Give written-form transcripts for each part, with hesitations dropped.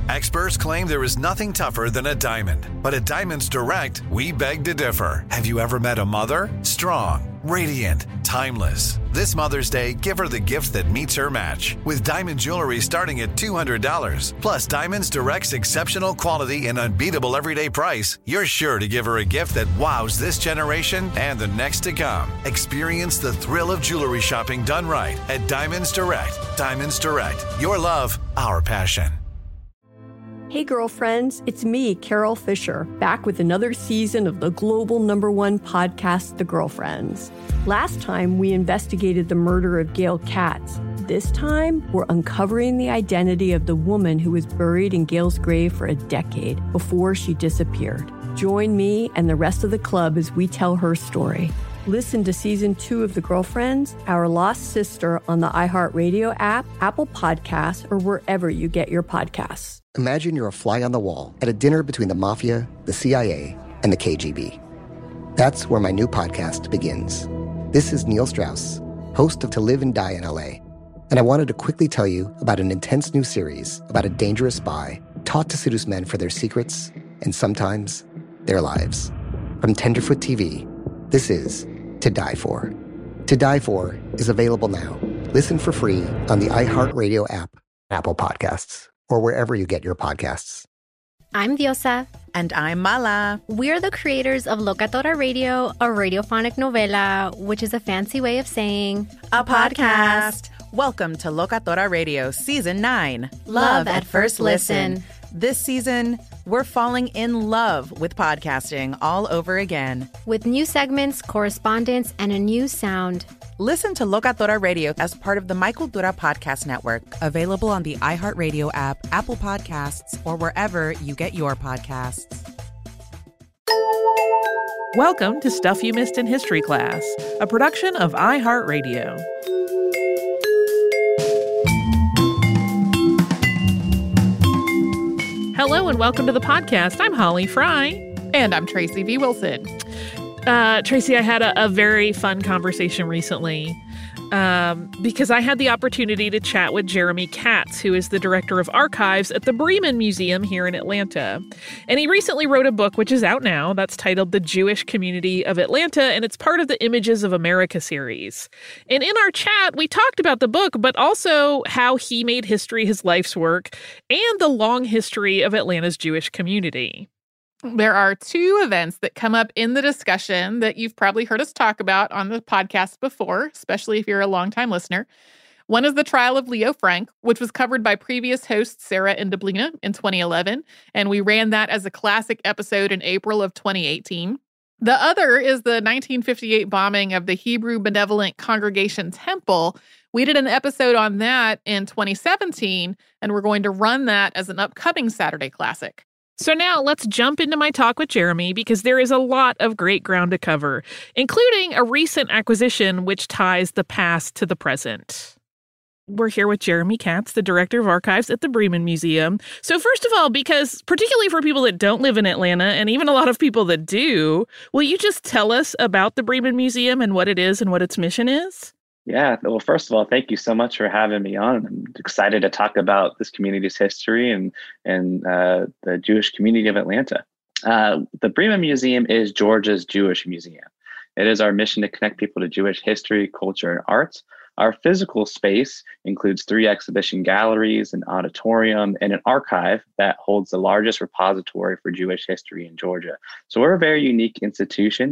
Experts claim there is nothing tougher than a diamond. But at Diamonds Direct, we beg to differ. Have you ever met a mother? Strong, radiant, timeless. This Mother's Day, give her the gift that meets her match. With diamond jewelry starting at $200. Plus, Diamonds Direct's exceptional quality and unbeatable everyday price, you're sure to give her a gift that wows this generation and the next to come. Experience the thrill of jewelry shopping done right at Diamonds Direct. Diamonds Direct. Your love, our passion. Hey girlfriends, it's me, Carol Fisher, back with another season of the global #1 podcast, The Girlfriends. Last time, we investigated the murder of Gail Katz. This time, we're uncovering the identity of the woman who was buried in Gail's grave for a decade before she disappeared. Join me and the rest of the club as we tell her story. Listen to Season 2 of The Girlfriends, Our Lost Sister on the iHeartRadio app, Apple Podcasts, or wherever you get your podcasts. Imagine you're a fly on the wall at a dinner between the Mafia, the CIA, and the KGB. That's where my new podcast begins. This is Neil Strauss, host of To Live and Die in LA, and I wanted to quickly tell you about an intense new series about a dangerous spy taught to seduce men for their secrets and sometimes their lives. From Tenderfoot TV, this is To Die For. To Die For is available now. Listen for free on the iHeartRadio app, Apple Podcasts, or wherever you get your podcasts. I'm Diosa. And I'm Mala. We're the creators of Locatora Radio, a radiophonic novela, which is a fancy way of saying a podcast. Welcome to Locatora Radio Season 9. Love at First Listen. This season, we're falling in love with podcasting all over again. With new segments, correspondence, and a new sound. Listen to Locatora Radio as part of the My Cultura Podcast Network. Available on the iHeartRadio app, Apple Podcasts, or wherever you get your podcasts. Welcome to Stuff You Missed in History Class, a production of iHeartRadio. Hello and welcome to the podcast. I'm Holly Fry. And I'm Tracy V. Wilson. Tracy, I had a very fun conversation recently because I had the opportunity to chat with Jeremy Katz, who is the director of archives at the Bremen Museum here in Atlanta. And he recently wrote a book, which is out now, that's titled The Jewish Community of Atlanta, and it's part of the Images of America series. And in our chat, we talked about the book, but also how he made history his life's work and the long history of Atlanta's Jewish community. There are two events that come up in the discussion that you've probably heard us talk about on the podcast before, especially if you're a longtime listener. One is the trial of Leo Frank, which was covered by previous host Sarah Indeblina in 2011, and we ran that as a classic episode in April of 2018. The other is the 1958 bombing of the Hebrew Benevolent Congregation Temple. We did an episode on that in 2017, and we're going to run that as an upcoming Saturday Classic. So now let's jump into my talk with Jeremy because there is a lot of great ground to cover, including a recent acquisition which ties the past to the present. We're here with Jeremy Katz, the director of archives at the Bremen Museum. So first of all, because particularly for people that don't live in Atlanta and even a lot of people that do, will you just tell us about the Bremen Museum and what it is and what its mission is? Yeah, well, first of all, thank you so much for having me on. I'm excited to talk about this community's history and the Jewish community of Atlanta. The Bremen Museum is Georgia's Jewish museum. It is our mission to connect people to Jewish history, culture, and arts. Our physical space includes 3 exhibition galleries, an auditorium, and an archive that holds the largest repository for Jewish history in Georgia. So we're a very unique institution.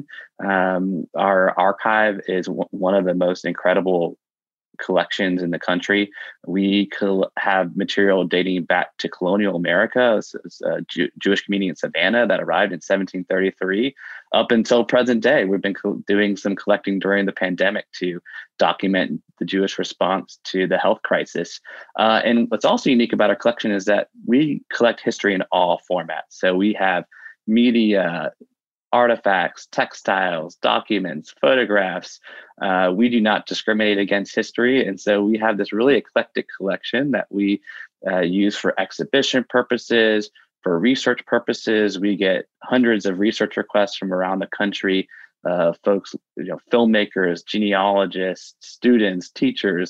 Our archive is one of the most incredible collections in the country. We have material dating back to colonial America. It's a Jewish community in Savannah that arrived in 1733 up until present day. We've been doing some collecting during the pandemic to document the Jewish response to the health crisis. And what's also unique about our collection is that we collect history in all formats. So we have media, artifacts, textiles, documents, photographs. We do not discriminate against history. And so we have this really eclectic collection that we use for exhibition purposes, for research purposes. We get hundreds of research requests from around the country, folks, filmmakers, genealogists, students, teachers,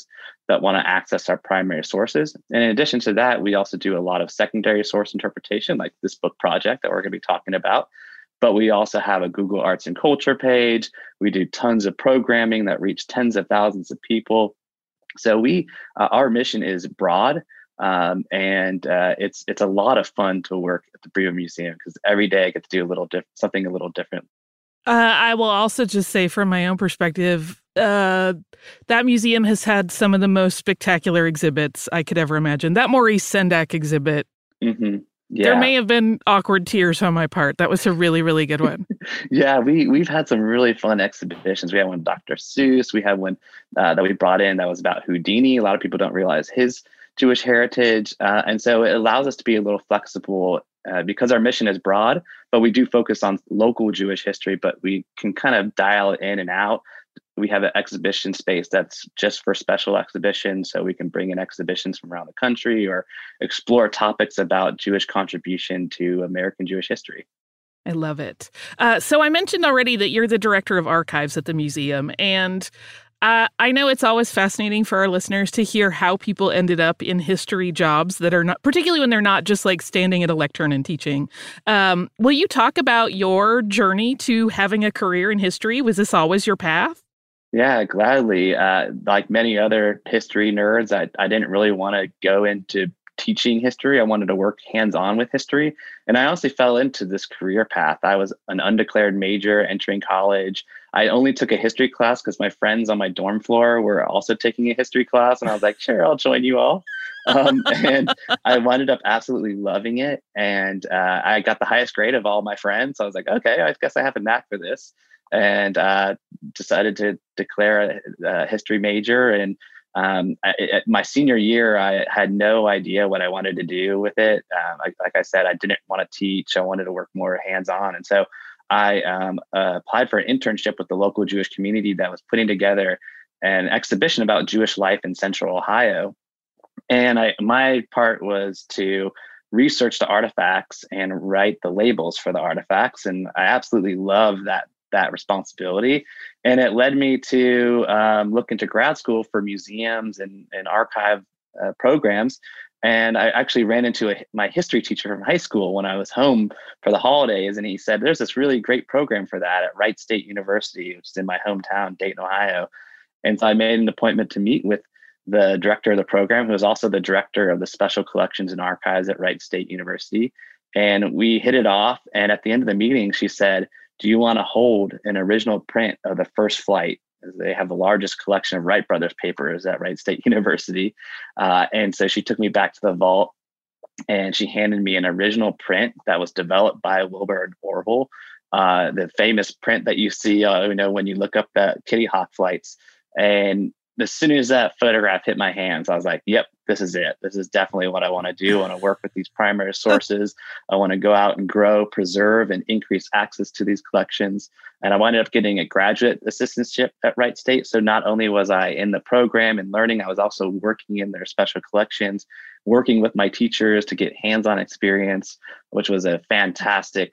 that want to access our primary sources. And in addition to that, we also do a lot of secondary source interpretation, like this book project that we're going to be talking about. But we also have a Google Arts and Culture page. We do tons of programming that reach tens of thousands of people. So our mission is broad, and it's a lot of fun to work at the Bremen Museum because every day I get to do something a little different. I will also just say from my own perspective, that museum has had some of the most spectacular exhibits I could ever imagine. That Maurice Sendak exhibit. Mm-hmm. Yeah. There may have been awkward tears on my part. That was a really, really good one. Yeah, we've had some really fun exhibitions. We had one with Dr. Seuss. We had one that we brought in that was about Houdini. A lot of people don't realize his Jewish heritage. And so it allows us to be a little flexible because our mission is broad, but we do focus on local Jewish history, but we can kind of dial it in and out. We have an exhibition space that's just for special exhibitions, so we can bring in exhibitions from around the country or explore topics about Jewish contribution to American Jewish history. I love it. So I mentioned already that you're the director of archives at the museum, and I know it's always fascinating for our listeners to hear how people ended up in history jobs that are not, particularly when they're not just like standing at a lectern and teaching. Will you talk about your journey to having a career in history? Was this always your path? Yeah, gladly. Like many other history nerds, I didn't really want to go into teaching history. I wanted to work hands-on with history. And I honestly fell into this career path. I was an undeclared major entering college. I only took a history class because my friends on my dorm floor were also taking a history class. And I was like, sure, I'll join you all. And I wound up absolutely loving it. And I got the highest grade of all my friends. So I was like, okay, I guess I have a knack for this. And decided to declare a history major. And my senior year, I had no idea what I wanted to do with it. Like I said, I didn't want to teach. I wanted to work more hands-on. And so I applied for an internship with the local Jewish community that was putting together an exhibition about Jewish life in Central Ohio. And my part was to research the artifacts and write the labels for the artifacts. And I absolutely love that responsibility. And it led me to look into grad school for museums and archive programs. And I actually ran into my history teacher from high school when I was home for the holidays. And he said, there's this really great program for that at Wright State University, which is in my hometown, Dayton, Ohio. And so I made an appointment to meet with the director of the program, who was also the director of the Special Collections and Archives at Wright State University. And we hit it off. And at the end of the meeting, she said, do you want to hold an original print of the first flight? They have the largest collection of Wright Brothers papers at Wright State University. And so she took me back to the vault and she handed me an original print that was developed by Wilbur Orville, the famous print that you see when you look up the Kitty Hawk flights. And as soon as that photograph hit my hands, I was like, yep, this is it. This is definitely what I want to do. I want to work with these primary sources. I want to go out and grow, preserve, and increase access to these collections. And I wound up getting a graduate assistantship at Wright State. So not only was I in the program and learning, I was also working in their special collections, working with my teachers to get hands-on experience, which was a fantastic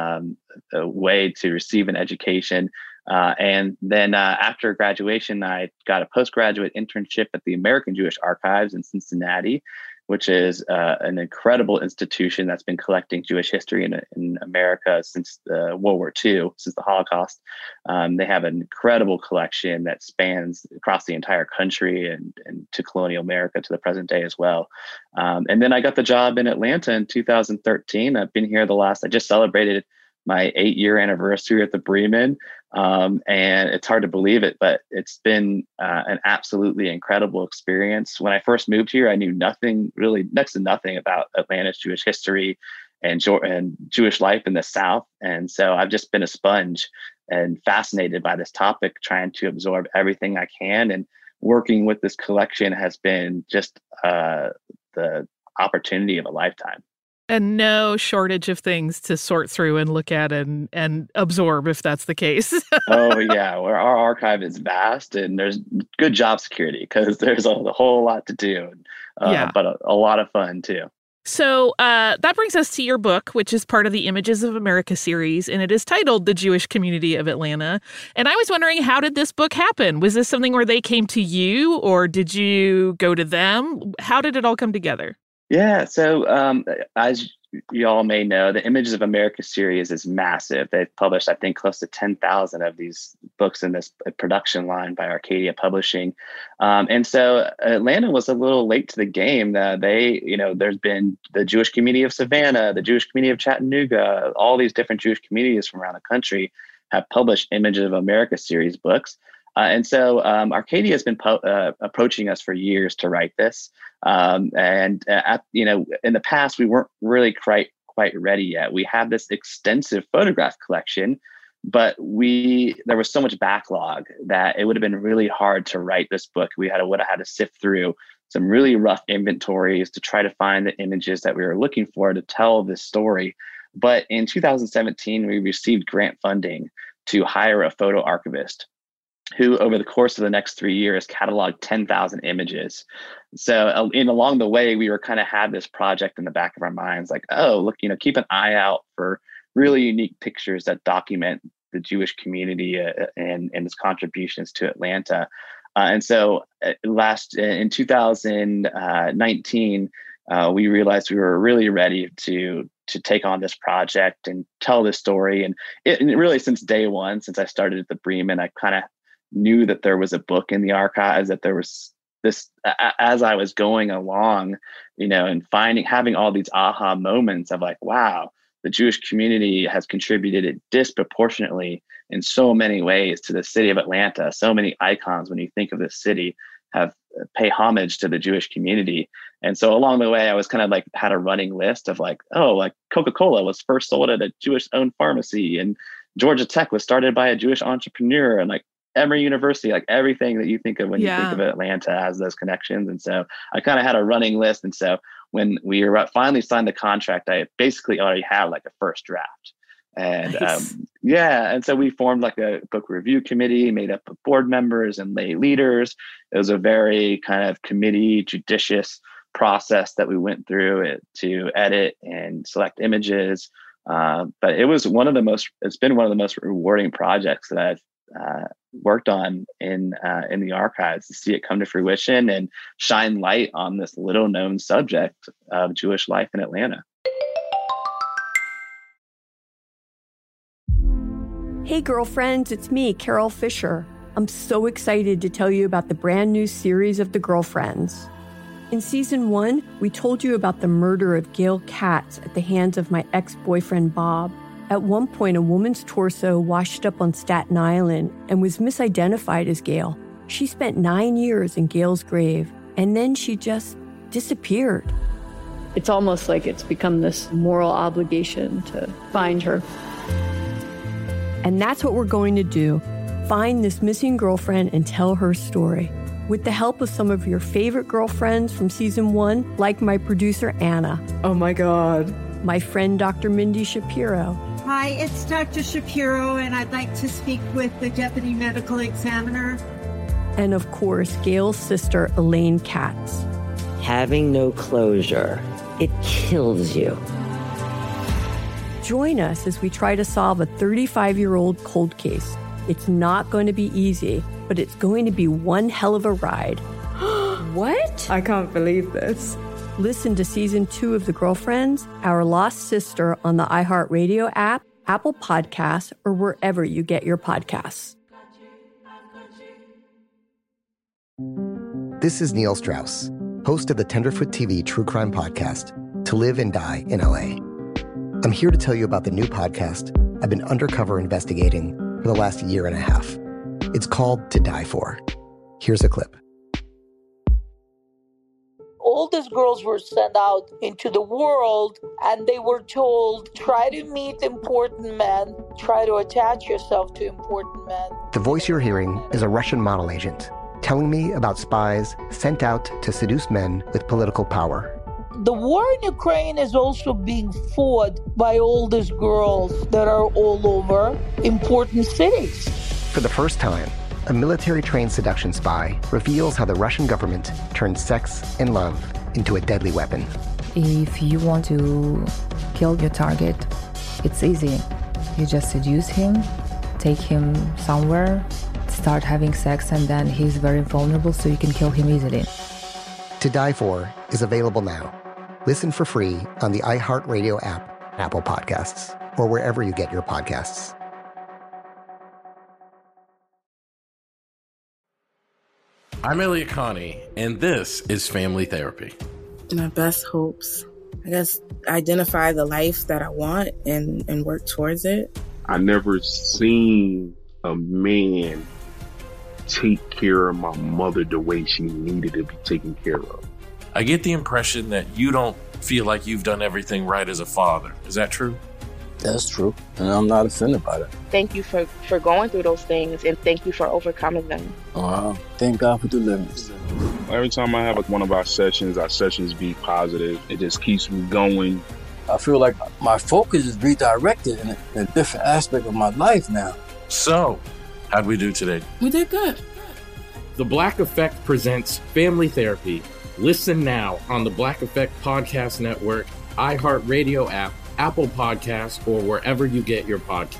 way to receive an education. And then after graduation, I got a postgraduate internship at the American Jewish Archives in Cincinnati, which is an incredible institution that's been collecting Jewish history in America since World War II, since the Holocaust. They have an incredible collection that spans across the entire country and to colonial America to the present day as well. And then I got the job in Atlanta in 2013. I've been here I just celebrated my 8-year anniversary at the Bremen. And it's hard to believe it, but it's been an absolutely incredible experience. When I first moved here, I knew nothing, really next to nothing about Atlanta's Jewish history and Jewish life in the South. And so I've just been a sponge and fascinated by this topic, trying to absorb everything I can. And working with this collection has been just the opportunity of a lifetime. And no shortage of things to sort through and look at and absorb, if that's the case. Oh, yeah. Our archive is vast and there's good job security because there's a whole lot to do, but a lot of fun, too. So that brings us to your book, which is part of the Images of America series, and it is titled The Jewish Community of Atlanta. And I was wondering, how did this book happen? Was this something where they came to you, or did you go to them? How did it all come together? Yeah, so as you all may know, the Images of America series is massive. They've published, I think, close to 10,000 of these books in this production line by Arcadia Publishing. And so Atlanta was a little late to the game. There's been the Jewish community of Savannah, the Jewish community of Chattanooga, all these different Jewish communities from around the country have published Images of America series books. And so Arcadia has been approaching us for years to write this. In the past, we weren't really quite ready yet. We had this extensive photograph collection, but there was so much backlog that it would have been really hard to write this book. We would have had to sift through some really rough inventories to try to find the images that we were looking for to tell this story. But in 2017, we received grant funding to hire a photo archivist who over the course of the next 3 years cataloged 10,000 images. So along the way, we were kind of had this project in the back of our minds, like, oh, look, keep an eye out for really unique pictures that document the Jewish community and its contributions to Atlanta. And so in 2019, we realized we were really ready to take on this project and tell this story. And really since day one, since I started at the Bremen, I kind of knew that there was a book in the archives, that there was this, as I was going along, and having all these aha moments of like, wow, the Jewish community has contributed disproportionately in so many ways to the city of Atlanta. So many icons, when you think of this city, have pay homage to the Jewish community. And so along the way, I was kind of like had a running list of like, oh, like Coca-Cola was first sold at a Jewish owned pharmacy, and Georgia Tech was started by a Jewish entrepreneur, and like every university, like everything that you think of when you think of Atlanta has those connections. And so I kind of had a running list. And so when we finally signed the contract, I basically already had like a first draft. And nice. And so we formed like a book review committee made up of board members and lay leaders. It was a very kind of committee, judicious process that we went through to edit and select images. But it's been one of the most rewarding projects that I've worked on in the archives, to see it come to fruition and shine light on this little known subject of Jewish life in Atlanta. Hey girlfriends, it's me, Carol Fisher. I'm so excited to tell you about the brand new series of The Girlfriends. In season 1, we told you about the murder of Gail Katz at the hands of my ex-boyfriend Bob. At one point, a woman's torso washed up on Staten Island and was misidentified as Gail. She spent 9 years in Gail's grave, and then she just disappeared. It's almost like it's become this moral obligation to find her. And that's what we're going to do. Find this missing girlfriend and tell her story. With the help of some of your favorite girlfriends from season 1, like my producer, Anna. Oh my God. My friend, Dr. Mindy Shapiro. Hi, it's Dr. Shapiro, and I'd like to speak with the deputy medical examiner. And of course, Gail's sister, Elaine Katz. Having no closure, it kills you. Join us as we try to solve a 35-year-old cold case. It's not going to be easy, but it's going to be one hell of a ride. What? I can't believe this. Listen to season 2 of The Girlfriends, Our Lost Sister on the iHeartRadio app, Apple Podcasts, or wherever you get your podcasts. This is Neil Strauss, host of the Tenderfoot TV true crime podcast, To Live and Die in LA. I'm here to tell you about the new podcast I've been undercover investigating for the last year and a half. It's called To Die For. Here's a clip. All these girls were sent out into the world and they were told, try to meet important men, try to attach yourself to important men. The voice you're hearing is a Russian model agent telling me about spies sent out to seduce men with political power. The war in Ukraine is also being fought by all these girls that are all over important cities. For the first time, a military-trained seduction spy reveals how the Russian government turned sex and love into a deadly weapon. If you want to kill your target, it's easy. You just seduce him, take him somewhere, start having sex, and then he's very vulnerable, so you can kill him easily. To Die For is available now. Listen for free on the iHeartRadio app, Apple Podcasts, or wherever you get your podcasts. I'm Elliot Connie, and this is Family Therapy. My best hopes, I guess, identify the life that I want and work towards it. I never seen a man take care of my mother the way she needed to be taken care of. I get the impression that you don't feel like you've done everything right as a father. Is that true? That's true, and I'm not offended by that. Thank you for going through those things, and thank you for overcoming them. Wow. Thank God for deliverance. Every time I have one of our sessions be positive. It just keeps me going. I feel like my focus is redirected in a different aspect of my life now. So, how'd we do today? We did good. The Black Effect presents Family Therapy. Listen now on the Black Effect Podcast Network, iHeartRadio app, Apple Podcasts, or wherever you get your podcasts.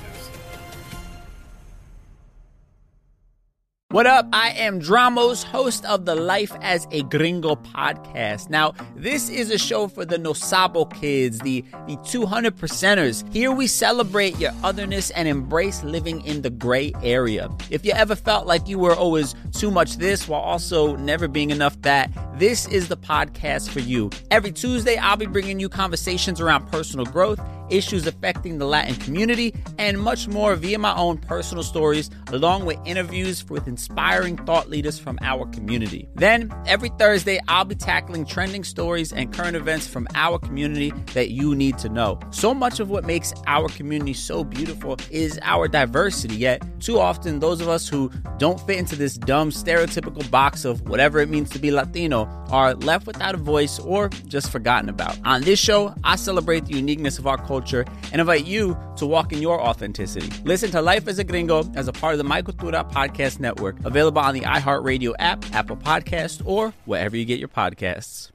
What up? I am Dramos, host of the Life as a Gringo podcast. Now, this is a show for the No Sabo kids, the 200%ers. Here we celebrate your otherness and embrace living in the gray area. If you ever felt like you were always too much this while also never being enough that, this is the podcast for you. Every Tuesday, I'll be bringing you conversations around personal growth, issues affecting the Latin community, and much more via my own personal stories, along with interviews with inspiring thought leaders from our community. Then, every Thursday, I'll be tackling trending stories and current events from our community that you need to know. So much of what makes our community so beautiful is our diversity, yet too often those of us who don't fit into this dumb stereotypical box of whatever it means to be Latino are left without a voice or just forgotten about. On this show, I celebrate the uniqueness of our culture and invite you to walk in your authenticity. Listen to Life as a Gringo as a part of the My Cultura Podcast Network, available on the iHeartRadio app, Apple Podcasts, or wherever you get your podcasts.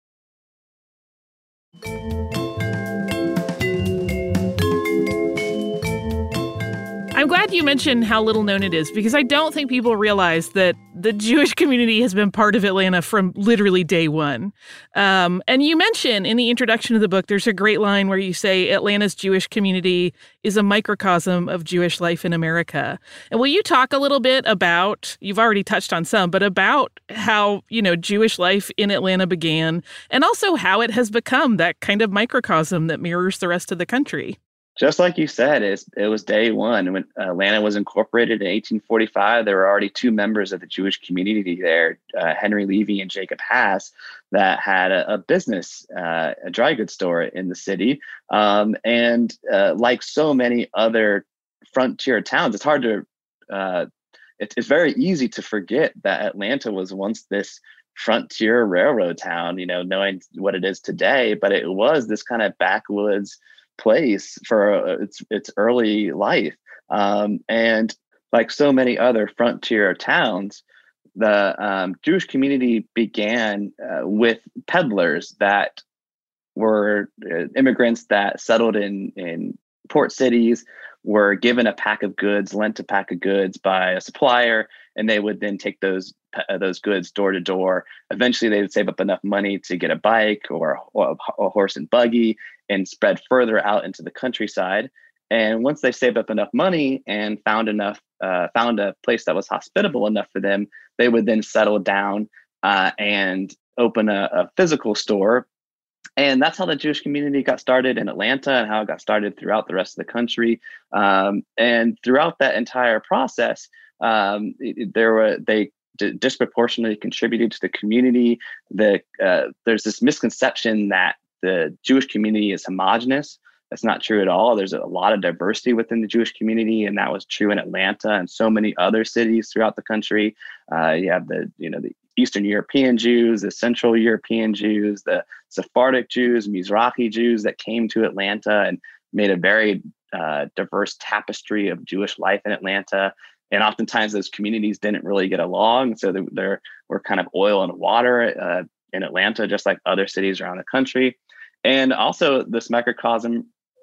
I'm glad you mentioned how little known it is, because I don't think people realize that the Jewish community has been part of Atlanta from literally day one. And you mention in the introduction of the book, there's a great line where you say Atlanta's Jewish community is a microcosm of Jewish life in America. And will you talk a little bit about, you've already touched on some, but about how, Jewish life in Atlanta began, and also how it has become that kind of microcosm that mirrors the rest of the country? Just like you said, it was day one. When Atlanta was incorporated in 1845, there were already two members of the Jewish community there, Henry Levy and Jacob Haas, that had a business, a dry goods store in the city. And like so many other frontier towns, it's hard to, it's very easy to forget that Atlanta was once this frontier railroad town, knowing what it is today, but it was this kind of backwoods place for its early life. And like so many other frontier towns, the Jewish community began with peddlers that were immigrants that settled in port cities, were given a pack of goods, lent a pack of goods by a supplier, and they would then take those goods door to door. Eventually, they would save up enough money to get a bike or a horse and buggy and spread further out into the countryside. And once they saved up enough money and found a place that was hospitable enough for them, they would then settle down and open a physical store. And that's how the Jewish community got started in Atlanta and how it got started throughout the rest of the country. And throughout that entire process, they disproportionately contributed to the community. There's this misconception that the Jewish community is homogenous. That's not true at all. There's a lot of diversity within the Jewish community, and that was true in Atlanta and so many other cities throughout the country. You have the Eastern European Jews, the Central European Jews, the Sephardic Jews, Mizrahi Jews that came to Atlanta and made a very diverse tapestry of Jewish life in Atlanta. And oftentimes those communities didn't really get along. So there were kind of oil and water in Atlanta, just like other cities around the country. And also this microcosm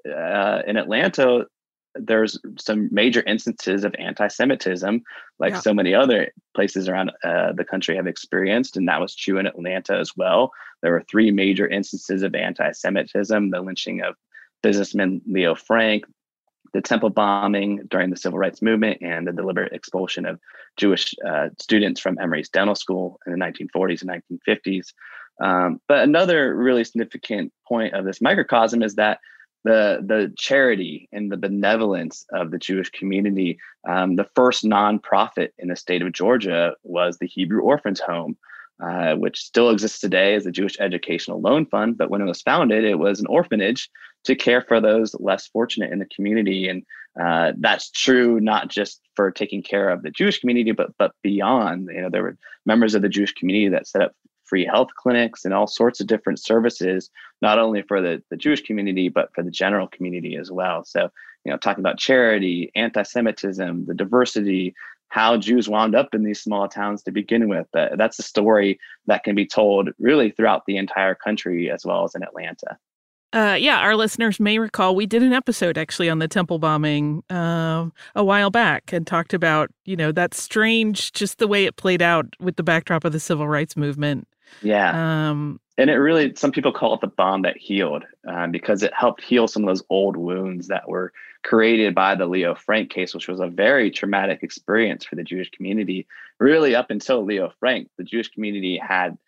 in Atlanta, there's some major instances of anti-Semitism, like so many other places around the country have experienced, and that was true in Atlanta as well. There were 3 major instances of anti-Semitism: the lynching of businessman Leo Frank, the temple bombing during the Civil Rights Movement, and the deliberate expulsion of Jewish students from Emory's Dental School in the 1940s and 1950s. But another really significant point of this microcosm is that the charity and the benevolence of the Jewish community. The first nonprofit in the state of Georgia was the Hebrew Orphans Home, which still exists today as the Jewish Educational Loan Fund. But when it was founded, it was an orphanage to care for those less fortunate in the community. And that's true not just for taking care of the Jewish community, but beyond. There were members of the Jewish community that set up free health clinics and all sorts of different services, not only for the Jewish community, but for the general community as well. So, talking about charity, anti-Semitism, the diversity, how Jews wound up in these small towns to begin with, that's a story that can be told really throughout the entire country as well as in Atlanta. Our listeners may recall we did an episode actually on the temple bombing a while back and talked about, that strange, just the way it played out with the backdrop of the civil rights movement. Yeah. And it really, some people call it the bomb that healed because it helped heal some of those old wounds that were created by the Leo Frank case, which was a very traumatic experience for the Jewish community. Really, up until Leo Frank, the Jewish community had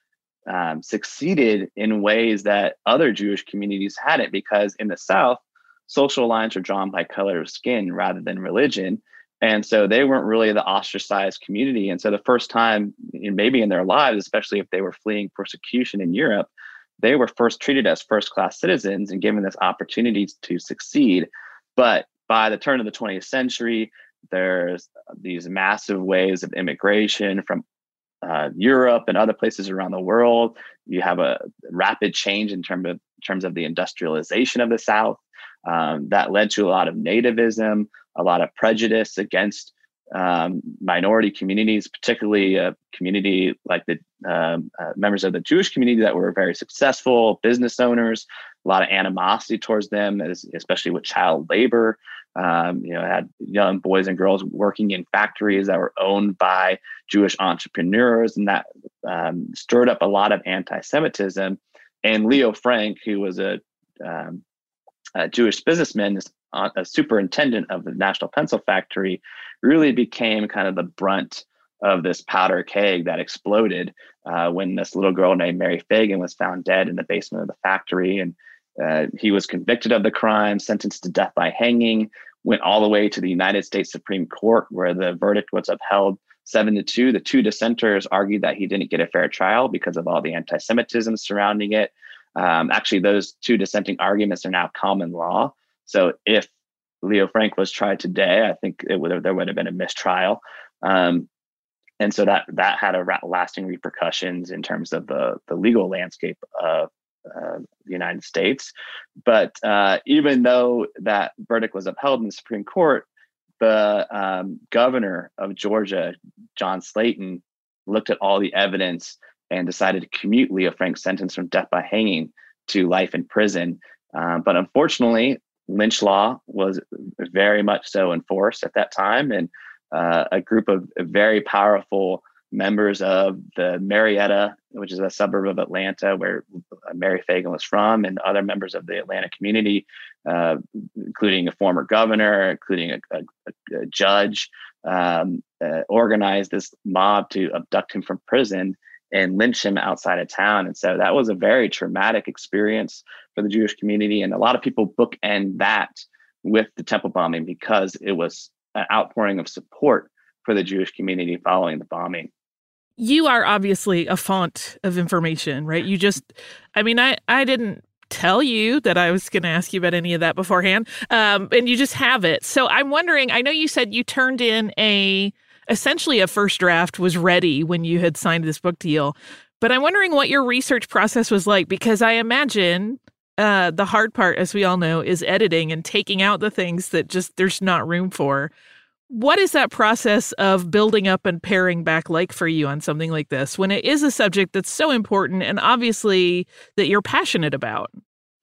succeeded in ways that other Jewish communities hadn't, because in the South, social lines were drawn by color of skin rather than religion. And so they weren't really the ostracized community. And so the first time, maybe in their lives, especially if they were fleeing persecution in Europe, they were first treated as first-class citizens and given this opportunity to succeed. But by the turn of the 20th century, there's these massive waves of immigration from Europe and other places around the world. You have a rapid change in terms of the industrialization of the South. That led to a lot of nativism, a lot of prejudice against minority communities, particularly a community like the members of the Jewish community that were very successful business owners, a lot of animosity towards them, especially with child labor. Had young boys and girls working in factories that were owned by Jewish entrepreneurs, and that stirred up a lot of anti-Semitism. And Leo Frank, who was a Jewish businessman, a superintendent of the National Pencil Factory, really became kind of the brunt of this powder keg that exploded when this little girl named Mary Fagan was found dead in the basement of the factory. And he was convicted of the crime, sentenced to death by hanging, went all the way to the United States Supreme Court, where the verdict was upheld 7-2. The 2 dissenters argued that he didn't get a fair trial because of all the anti-Semitism surrounding it. Actually, those 2 dissenting arguments are now common law. So if Leo Frank was tried today, I think there would have been a mistrial. And so that had lasting repercussions in terms of the legal landscape of the United States. But even though that verdict was upheld in the Supreme Court, the governor of Georgia, John Slayton, looked at all the evidence and decided to commute Leo Frank's sentence from death by hanging to life in prison. But unfortunately, lynch law was very much so enforced at that time. And a group of very powerful members of the Marietta, which is a suburb of Atlanta where Mary Fagan was from, and other members of the Atlanta community, including a former governor, including a judge, organized this mob to abduct him from prison and lynch him outside of town. And so that was a very traumatic experience for the Jewish community. And a lot of people bookend that with the temple bombing because it was an outpouring of support for the Jewish community following the bombing. You are obviously a font of information, right? I didn't tell you that I was going to ask you about any of that beforehand. And you just have it. So I'm wondering, I know you said you turned in essentially a first draft was ready when you had signed this book deal. But I'm wondering what your research process was like, because I imagine the hard part, as we all know, is editing and taking out the things that just there's not room for. What is that process of building up and paring back like for you on something like this when it is a subject that's so important and obviously that you're passionate about?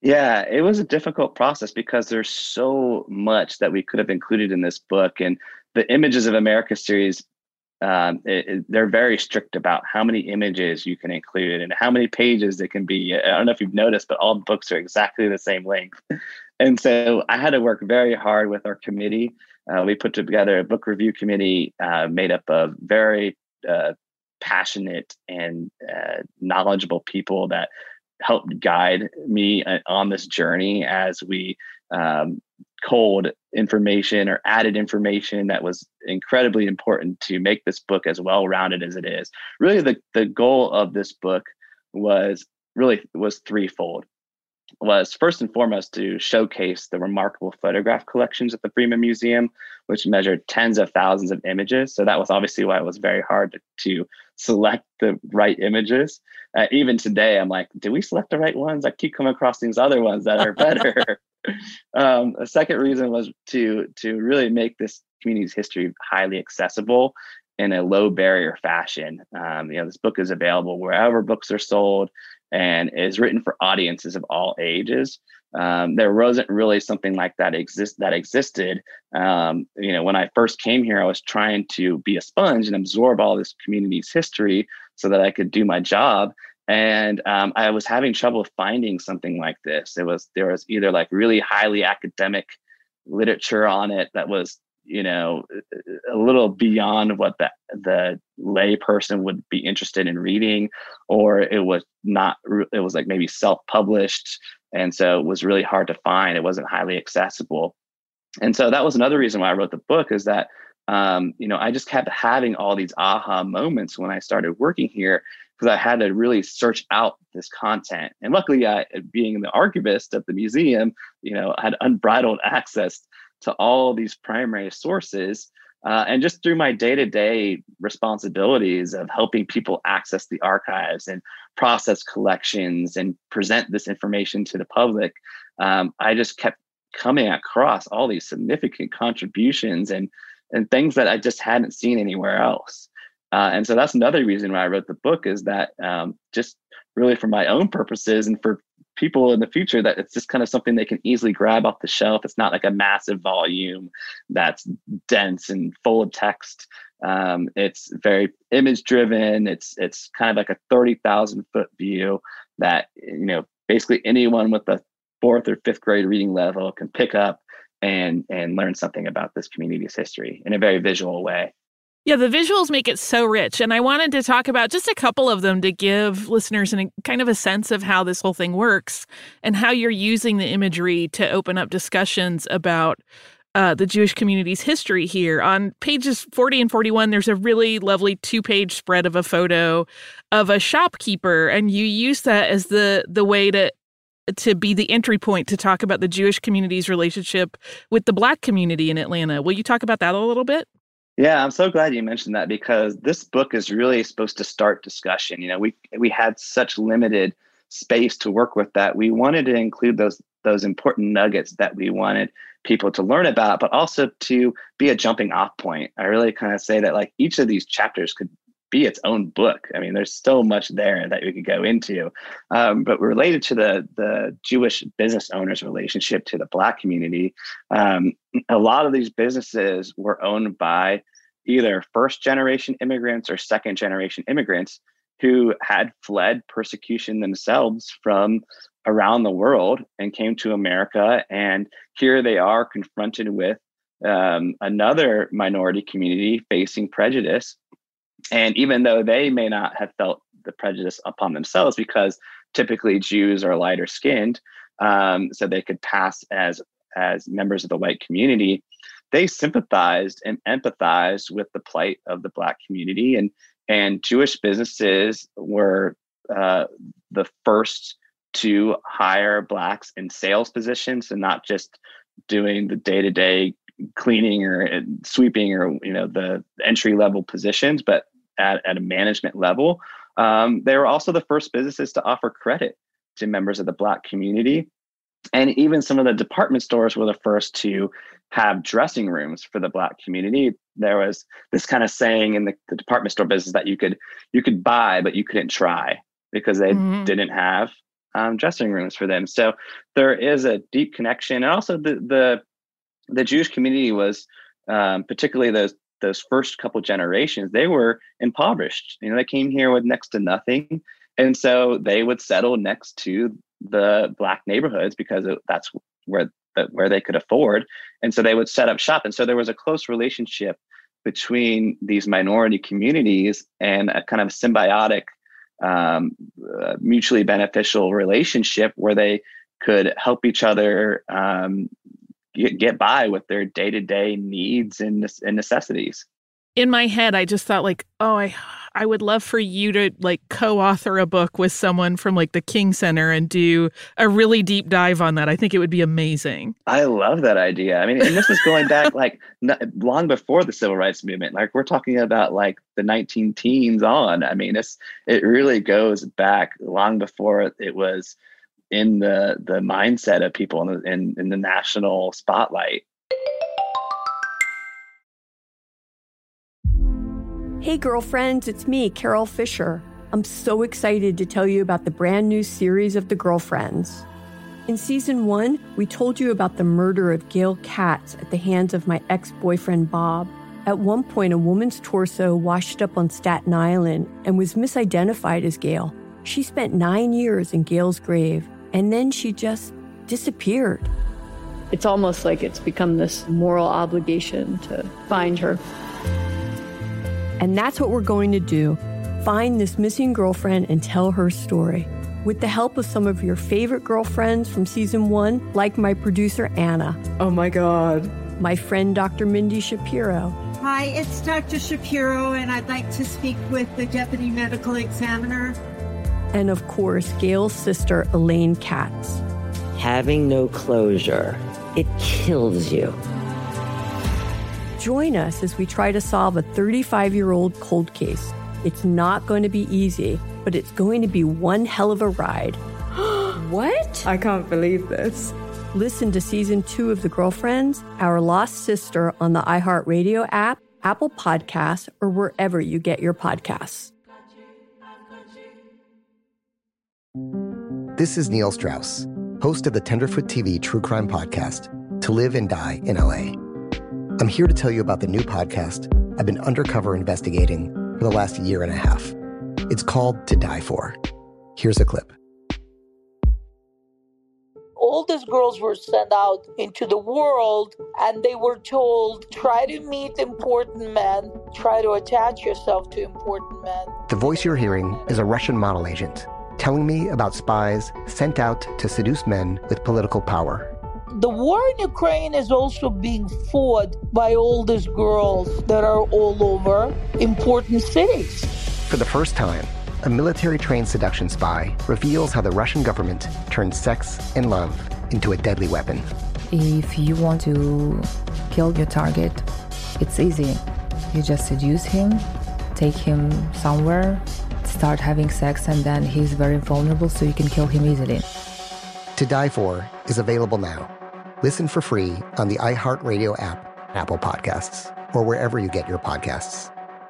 Yeah, it was a difficult process because there's so much that we could have included in this book. And the Images of America series, they're very strict about how many images you can include and how many pages it can be. I don't know if you've noticed, but all the books are exactly the same length. And so I had to work very hard with our committee. We put together a book review committee made up of very passionate and knowledgeable people that helped guide me on this journey as we culled information or added information that was incredibly important to make this book as well-rounded as it is. Really, the goal of this book was threefold. Was first and foremost to showcase the remarkable photograph collections at the Freeman Museum, which measured tens of thousands of images. So that was obviously why it was very hard to select the right images. Even today, I'm like, did we select the right ones? I keep coming across these other ones that are better. A second reason was to really make this community's history highly accessible in a low barrier fashion. This book is available wherever books are sold and is written for audiences of all ages. There wasn't really something like that existed. When I first came here, I was trying to be a sponge and absorb all this community's history so that I could do my job. And I was having trouble finding something like this. There was either like really highly academic literature on it that was, a little beyond what the lay person would be interested in reading, or it was like maybe self-published. And so it was really hard to find. It wasn't highly accessible. And so that was another reason why I wrote the book, is that, I just kept having all these aha moments when I started working here, because I had to really search out this content. And luckily, being the archivist of the museum, I had unbridled access to all these primary sources. And just through my day-to-day responsibilities of helping people access the archives and process collections and present this information to the public, I just kept coming across all these significant contributions and things that I just hadn't seen anywhere else. And so that's another reason why I wrote the book, is that just really for my own purposes and for people in the future, that it's just kind of something they can easily grab off the shelf. It's not like a massive volume that's dense and full of text. It's very image driven. It's kind of like a 30,000 foot view that, basically anyone with a 4th or 5th grade reading level can pick up and learn something about this community's history in a very visual way. Yeah, the visuals make it so rich. And I wanted to talk about just a couple of them to give listeners kind of a sense of how this whole thing works and how you're using the imagery to open up discussions about the Jewish community's history here. On pages 40 and 41, there's a really lovely 2-page spread of a photo of a shopkeeper. And you use that as the way to be the entry point to talk about the Jewish community's relationship with the Black community in Atlanta. Will you talk about that a little bit? Yeah, I'm so glad you mentioned that, because this book is really supposed to start discussion. We had such limited space to work with that we wanted to include those important nuggets that we wanted people to learn about, but also to be a jumping off point. I really kind of say that like each of these chapters could be its own book. I mean, there's so much there that we could go into, but related to the Jewish business owners' relationship to the Black community, a lot of these businesses were owned by either first-generation immigrants or second-generation immigrants who had fled persecution themselves from around the world and came to America. And here they are confronted with another minority community facing prejudice. And even though they may not have felt the prejudice upon themselves, because typically Jews are lighter skinned, so they could pass as members of the white community, they sympathized and empathized with the plight of the Black community. And Jewish businesses were the first to hire Blacks in sales positions, and not just doing the day-to-day cleaning or sweeping or the entry-level positions, but at a management level. They were also the first businesses to offer credit to members of the Black community. And even some of the department stores were the first to have dressing rooms for the Black community. There was this kind of saying in the department store business that you could buy, but you couldn't try, because they didn't have dressing rooms for them. So there is a deep connection. And also the Jewish community was, particularly those first couple generations, they were impoverished. They came here with next to nothing. And so they would settle next to the Black neighborhoods because that's where they could afford. And so they would set up shop. And so there was a close relationship between these minority communities and a kind of symbiotic, mutually beneficial relationship where they could help each other get by with their day-to-day needs and necessities. In my head, I just thought I would love for you to co-author a book with someone from the King Center and do a really deep dive on that. I think it would be amazing. I love that idea. I mean, and this is going back long before the civil rights movement. We're talking about the 19-teens on. I mean, it really goes back long before it was in the mindset of people in the national spotlight. Hey girlfriends, it's me, Carol Fisher. I'm so excited to tell you about the brand new series of The Girlfriends. In season 1, we told you about the murder of Gail Katz at the hands of my ex-boyfriend Bob. At one point, a woman's torso washed up on Staten Island and was misidentified as Gail. She spent 9 years in Gail's grave, and then she just disappeared. It's almost like it's become this moral obligation to find her. And that's what we're going to do. Find this missing girlfriend and tell her story. With the help of some of your favorite girlfriends from season 1, like my producer, Anna. Oh my God. My friend, Dr. Mindy Shapiro. Hi, it's Dr. Shapiro, and I'd like to speak with the Deputy Medical Examiner. And of course, Gail's sister, Elaine Katz. Having no closure, it kills you. Join us as we try to solve a 35-year-old cold case. It's not going to be easy, but it's going to be one hell of a ride. What? I can't believe this. Listen to season 2 of The Girlfriends, Our Lost Sister on the iHeartRadio app, Apple Podcasts, or wherever you get your podcasts. This is Neil Strauss, host of the Tenderfoot TV true crime podcast, To Live and Die in LA. I'm here to tell you about the new podcast I've been undercover investigating for the last year and a half. It's called To Die For. Here's a clip. All these girls were sent out into the world and they were told, try to meet important men, try to attach yourself to important men. The voice you're hearing is a Russian model agent telling me about spies sent out to seduce men with political power. The war in Ukraine is also being fought by all these girls that are all over important cities. For the first time, a military-trained seduction spy reveals how the Russian government turned sex and love into a deadly weapon. If you want to kill your target, it's easy. You just seduce him, take him somewhere, start having sex, and then he's very vulnerable, so you can kill him easily. To Die For is available now. Listen for free on the iHeartRadio app, Apple Podcasts, or wherever you get your podcasts.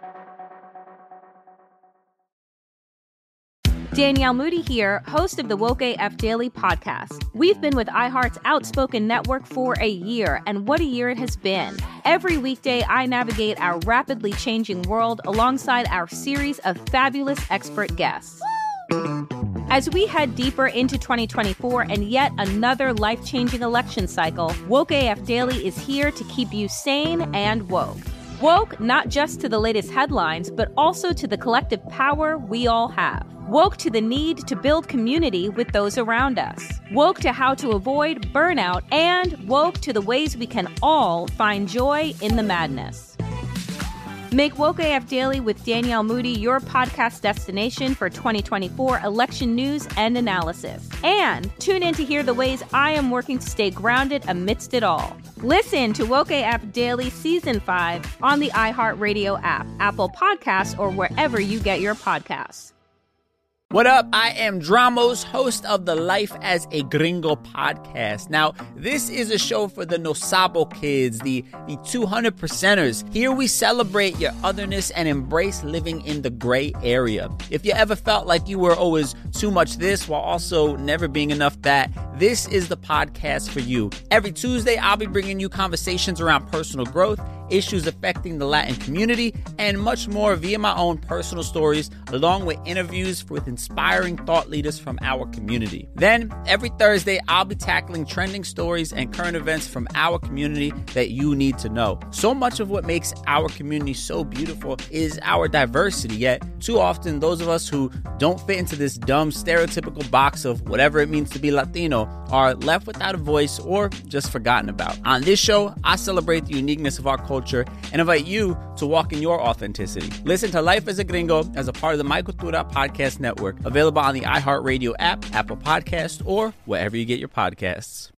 Danielle Moody here, host of the Woke AF Daily podcast. We've been with iHeart's Outspoken Network for a year, and what a year it has been. Every weekday, I navigate our rapidly changing world alongside our series of fabulous expert guests. As we head deeper into 2024 and yet another life-changing election cycle, Woke AF Daily is here to keep you sane and woke. Woke not just to the latest headlines, but also to the collective power we all have. Woke to the need to build community with those around us. Woke to how to avoid burnout, and woke to the ways we can all find joy in the madness. Make Woke AF Daily with Danielle Moody your podcast destination for 2024 election news and analysis. And tune in to hear the ways I am working to stay grounded amidst it all. Listen to Woke AF Daily Season 5 on the iHeartRadio app, Apple Podcasts, or wherever you get your podcasts. What up? I am Dramos, host of the Life as a Gringo podcast. Now, this is a show for the No Sabo kids, the 200%ers. Here we celebrate your otherness and embrace living in the gray area. If you ever felt like you were always too much this while also never being enough that, this is the podcast for you. Every Tuesday, I'll be bringing you conversations around personal growth, issues affecting the Latin community, and much more via my own personal stories, along with interviews with inspiring thought leaders from our community. Then, every Thursday, I'll be tackling trending stories and current events from our community that you need to know. So much of what makes our community so beautiful is our diversity, yet too often those of us who don't fit into this dumb stereotypical box of whatever it means to be Latino are left without a voice or just forgotten about. On this show, I celebrate the uniqueness of our culture and invite you to walk in your authenticity. Listen to Life as a Gringo as a part of the My Cultura Podcast Network, available on the iHeartRadio app, Apple Podcasts, or wherever you get your podcasts.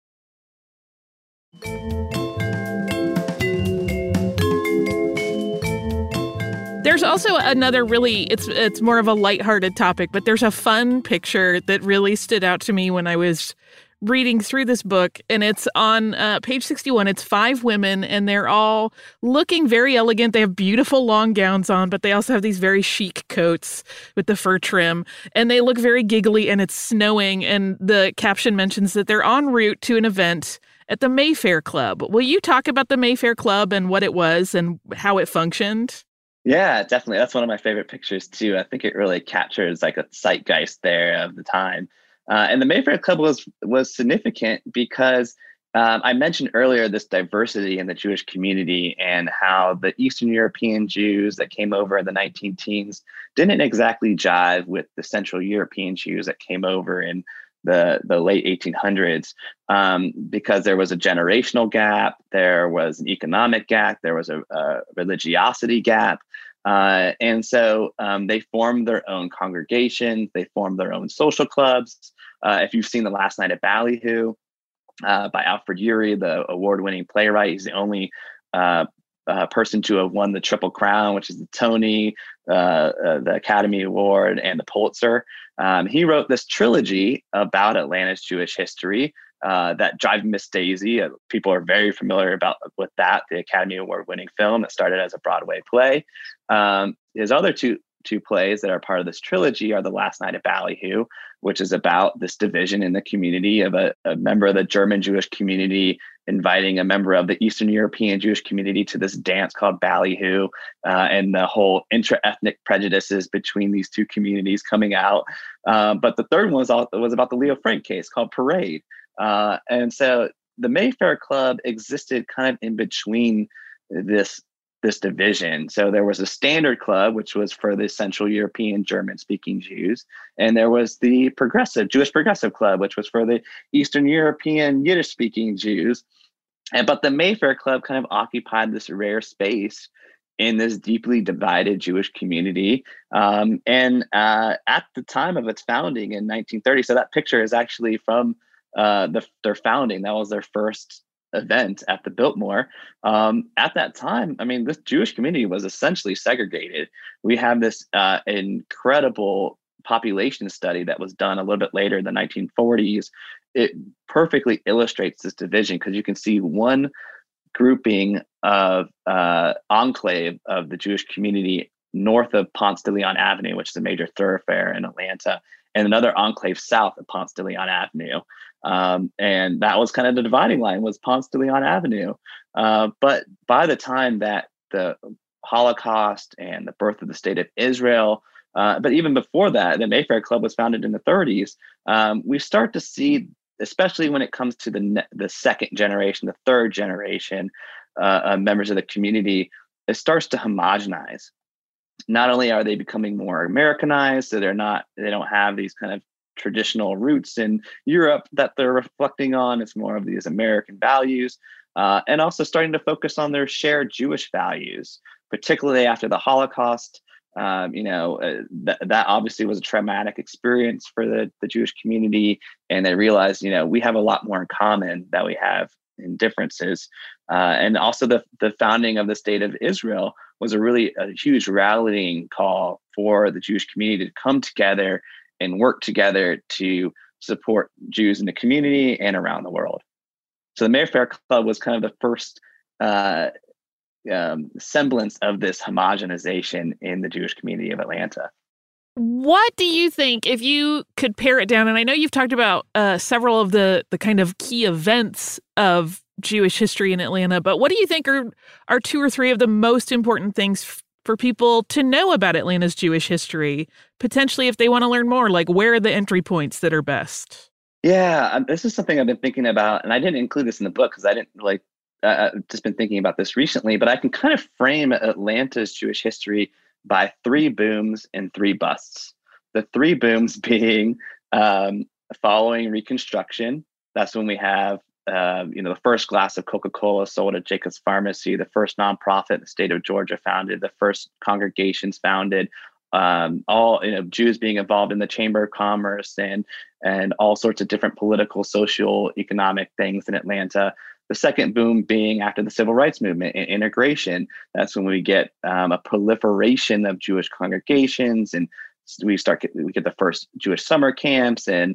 There's also another really, it's more of a lighthearted topic, but there's a fun picture that really stood out to me when I was reading through this book, and it's on page 61. It's 5 women, and they're all looking very elegant. They have beautiful long gowns on, but they also have these very chic coats with the fur trim, and they look very giggly, and it's snowing, and the caption mentions that they're en route to an event at the Mayfair Club. Will you talk about the Mayfair Club and what it was and how it functioned? Yeah, definitely. That's one of my favorite pictures, too. I think it really captures like a zeitgeist there of the time. And the Mayfair Club was significant because I mentioned earlier this diversity in the Jewish community and how the Eastern European Jews that came over in the 19 teens didn't exactly jive with the Central European Jews that came over in the late 1800s because there was a generational gap, there was an economic gap, there was a religiosity gap. And so they formed their own congregations, they formed their own social clubs. If you've seen The Last Night at Ballyhoo by Alfred Urey, the award-winning playwright, he's the only person to have won the Triple Crown, which is the Tony, the Academy Award, and the Pulitzer. He wrote this trilogy about Atlanta's Jewish history that Drive Miss Daisy. People are very familiar with that, the Academy Award-winning film that started as a Broadway play. His other two plays that are part of this trilogy are The Last Night at Ballyhoo, which is about this division in the community of a member of the German Jewish community inviting a member of the Eastern European Jewish community to this dance called Ballyhoo, and the whole intra-ethnic prejudices between these two communities coming out. But the third one was about the Leo Frank case called Parade. And so the Mayfair Club existed kind of in between this division. So there was a standard club, which was for the Central European German-speaking Jews, and there was the Jewish Progressive Club, which was for the Eastern European Yiddish-speaking Jews. But the Mayfair Club kind of occupied this rare space in this deeply divided Jewish community. And at the time of its founding in 1930, so that picture is actually from their founding. That was their first event at the Biltmore. At that time, I mean, this Jewish community was essentially segregated. We have this incredible population study that was done a little bit later in the 1940s. It perfectly illustrates this division because you can see one grouping of enclave of the Jewish community north of Ponce de Leon Avenue, which is a major thoroughfare in Atlanta, and another enclave south of Ponce de Leon Avenue. And that was kind of the dividing line, was Ponce de Leon Avenue. But by the time that the Holocaust and the birth of the state of Israel, but even before that, the Mayfair Club was founded in the 30s, we start to see, especially when it comes to the second generation, the third generation members of the community, it starts to homogenize. Not only are they becoming more Americanized, so they don't have these kind of traditional roots in Europe that they're reflecting on. It's more of these American values, and also starting to focus on their shared Jewish values, particularly after the Holocaust. That obviously was a traumatic experience for the Jewish community, and they realized, we have a lot more in common than we have in differences. And also the founding of the state of Israel was a huge rallying call for the Jewish community to come together and work together to support Jews in the community and around the world. So the Mayfair Club was kind of the first semblance of this homogenization in the Jewish community of Atlanta. What do you think, if you could pare it down, and I know you've talked about several of the kind of key events of Jewish history in Atlanta, but what do you think are 2 or 3 of the most important things for people to know about Atlanta's Jewish history, potentially if they want to learn more, like where are the entry points that are best? Yeah, this is something I've been thinking about, and I didn't include this in the book because I didn't I've just been thinking about this recently, but I can kind of frame Atlanta's Jewish history by 3 booms and 3 busts. The 3 booms being following Reconstruction. That's when we have the first glass of Coca-Cola sold at Jacob's Pharmacy, the first nonprofit in the state of Georgia founded, the first congregations founded, all Jews being involved in the Chamber of Commerce and all sorts of different political, social, economic things in Atlanta. The second boom being after the Civil Rights Movement and integration. That's when we get a proliferation of Jewish congregations, and we get the first Jewish summer camps and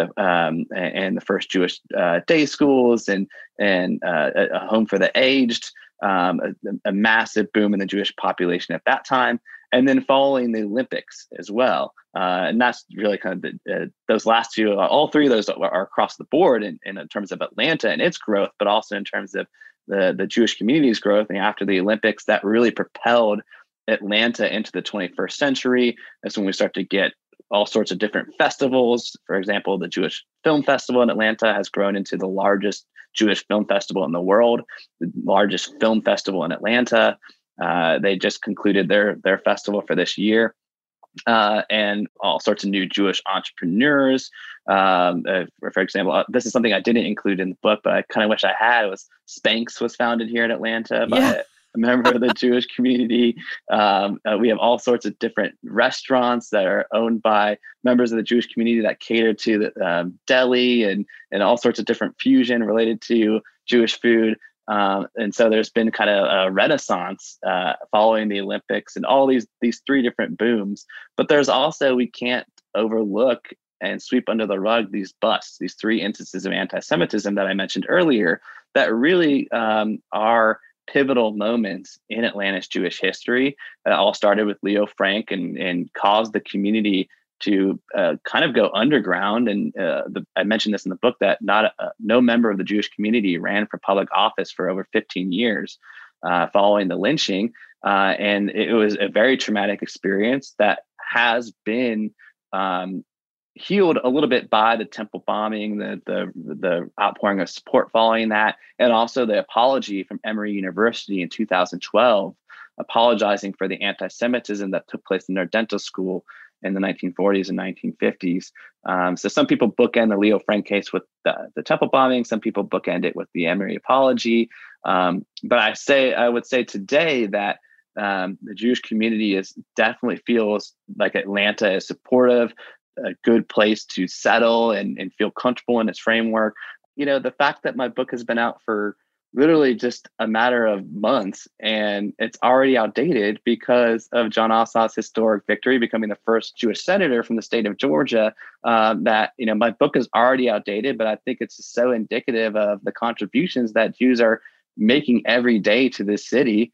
the first Jewish day schools and a home for the aged. A massive boom in the Jewish population at that time, and then following the Olympics as well. And that's really kind of those last 2, all 3 of those are across the board in terms of Atlanta and its growth, but also in terms of the Jewish community's growth. And after the Olympics, that really propelled Atlanta into the 21st century. That's when we start to get all sorts of different festivals. For example, the Jewish Film Festival in Atlanta has grown into the largest Jewish film festival in the world, the largest film festival in Atlanta. They just concluded their festival for this year. And all sorts of new Jewish entrepreneurs. For example, this is something I didn't include in the book, but I kind of wish I had. It was Spanx was founded here in Atlanta by a member of the Jewish community. We have all sorts of different restaurants that are owned by members of the Jewish community that cater to the deli and all sorts of different fusion related to Jewish food. And so there's been kind of a renaissance following the Olympics and all these 3 different booms. But there's also, we can't overlook and sweep under the rug these busts, these 3 instances of anti-Semitism that I mentioned earlier that really are pivotal moments in Atlanta's Jewish history. It all started with Leo Frank and caused the community to kind of go underground. And I mentioned this in the book that no member of the Jewish community ran for public office for over 15 years following the lynching. And it was a very traumatic experience that has been healed a little bit by the temple bombing, the outpouring of support following that, and also the apology from Emory University in 2012, apologizing for the anti-Semitism that took place in their dental school in the 1940s and 1950s. So some people bookend the Leo Frank case with the temple bombing. Some people bookend it with the Emory apology. But I would say today that the Jewish community definitely feels like Atlanta is supportive, a good place to settle and feel comfortable in its framework. The fact that my book has been out for literally just a matter of months and it's already outdated because of Jon Ossoff's historic victory, becoming the first Jewish senator from the state of Georgia, that my book is already outdated, but I think it's so indicative of the contributions that Jews are making every day to this city.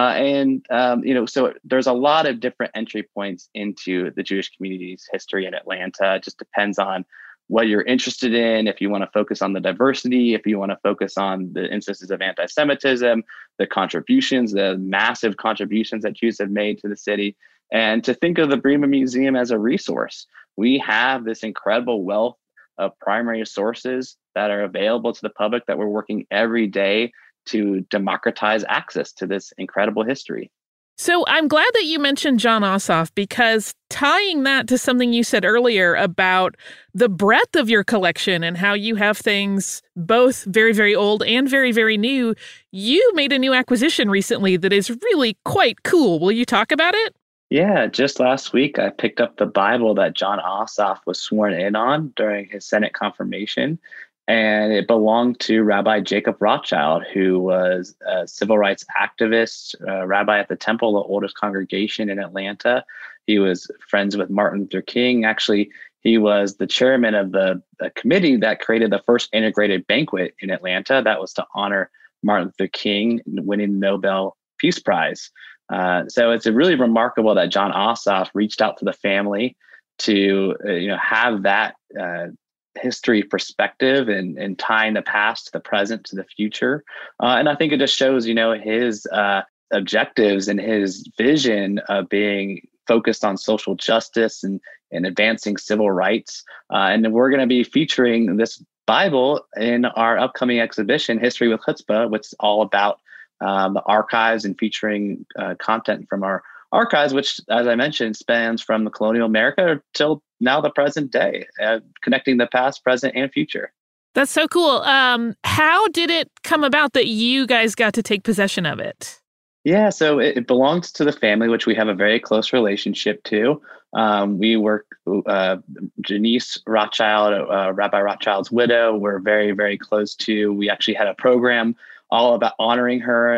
So there's a lot of different entry points into the Jewish community's history in Atlanta. It just depends on what you're interested in. If you want to focus on the diversity, if you want to focus on the instances of anti-Semitism, the contributions, the massive contributions that Jews have made to the city, and to think of the Bremen Museum as a resource. We have this incredible wealth of primary sources that are available to the public that we're working every day to democratize access to this incredible history. So I'm glad that you mentioned Jon Ossoff, because tying that to something you said earlier about the breadth of your collection and how you have things both very, very old and very, very new, you made a new acquisition recently that is really quite cool. Will you talk about it? Yeah, just last week, I picked up the Bible that Jon Ossoff was sworn in on during his Senate confirmation. and it belonged to Rabbi Jacob Rothschild, who was a civil rights activist, rabbi at the Temple, the oldest congregation in Atlanta. He was friends with Martin Luther King. Actually, he was the chairman of the committee that created the first integrated banquet in Atlanta. That was to honor Martin Luther King winning the Nobel Peace Prize. So it's really remarkable that Jon Ossoff reached out to the family to have that history perspective and tying the past to the present to the future. And I think it just shows, his objectives and his vision of being focused on social justice and advancing civil rights. And we're going to be featuring this Bible in our upcoming exhibition, History with Chutzpah, which is all about the archives and featuring content from our archives, which, as I mentioned, spans from the colonial America till now the present day, connecting the past, present, and future. That's so cool. How did it come about that you guys got to take possession of it? Yeah, so it belongs to the family, which we have a very close relationship to. We work, Janice Rothschild, Rabbi Rothschild's widow, we're very, very close to. We actually had a program all about honoring her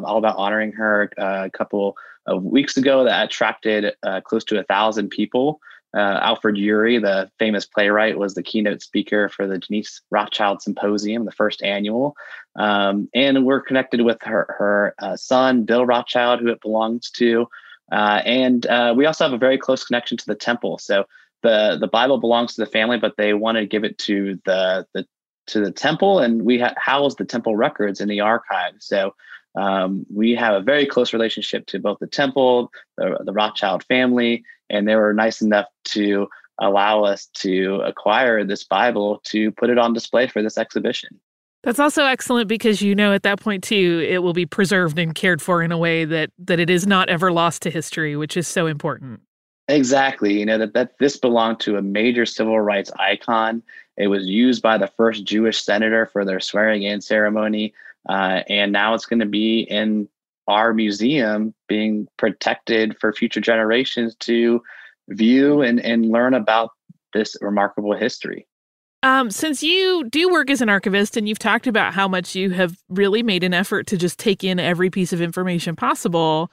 a couple of weeks ago that attracted close to 1,000 people. Alfred Uhry, the famous playwright, was the keynote speaker for the Janice Rothschild Symposium, the first annual. And we're connected with her son, Bill Rothschild, who it belongs to. And we also have a very close connection to the temple. So the Bible belongs to the family, but they want to give it to the temple, and we house the temple records in the archive. So we have a very close relationship to both the temple, the Rothschild family, and they were nice enough to allow us to acquire this Bible to put it on display for this exhibition. That's also excellent because, at that point, too, it will be preserved and cared for in a way that it is not ever lost to history, which is so important. Exactly. That this belonged to a major civil rights icon. It was used by the first Jewish senator for their swearing-in ceremony. And now it's going to be in our museum being protected for future generations to view and learn about this remarkable history. Since you do work as an archivist and you've talked about how much you have really made an effort to just take in every piece of information possible,